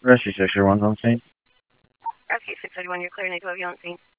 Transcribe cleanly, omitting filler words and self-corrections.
Rescue 601 on scene. Rescue 631, you're clear, need to have you on scene.